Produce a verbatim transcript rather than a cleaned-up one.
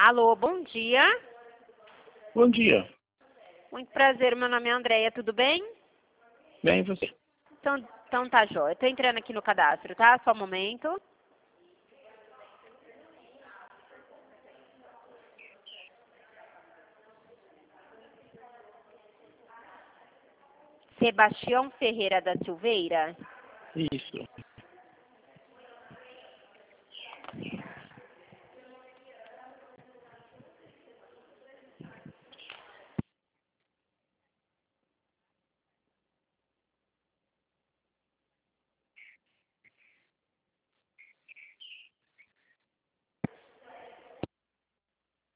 Alô, bom dia. Bom dia. Muito prazer, meu nome é Andréia, tudo bem? Bem, e você? Então, então tá, jóia. Tô entrando aqui no cadastro, tá? Só um momento. Sebastião Ferreira da Silveira? Isso.